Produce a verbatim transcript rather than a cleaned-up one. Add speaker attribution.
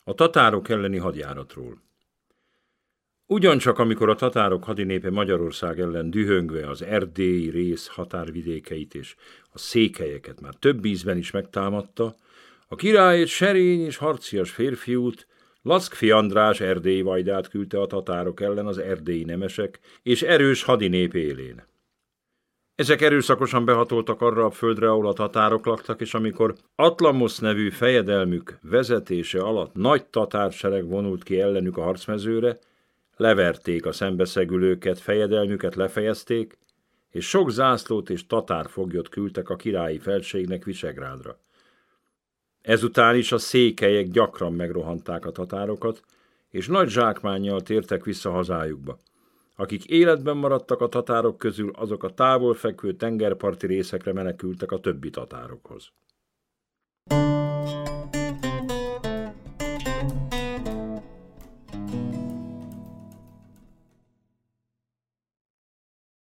Speaker 1: A tatárok elleni hadjáratról. Ugyancsak amikor a tatárok hadinépe Magyarország ellen dühöngve az erdélyi rész határvidékeit és a székelyeket már több ízben is megtámadta, a király egy serény és harcias férfiút, Lackfi András erdélyi vajdát küldte a tatárok ellen az erdélyi nemesek és erős hadinép élén. Ezek erőszakosan behatoltak arra a földre, ahol a tatárok laktak, és amikor Atlamosz nevű fejedelmük vezetése alatt nagy tatársereg vonult ki ellenük a harcmezőre, leverték a szembeszegülőket, fejedelmüket lefejezték, és sok zászlót és tatárfoglyot küldtek a királyi felségnek Visegrádra. Ezután is a székelyek gyakran megrohanták a tatárokat, és nagy zsákmánnyal tértek vissza hazájukba. Akik életben maradtak a tatárok közül, azok a távol fekvő tengerparti részekre menekültek a többi tatárokhoz.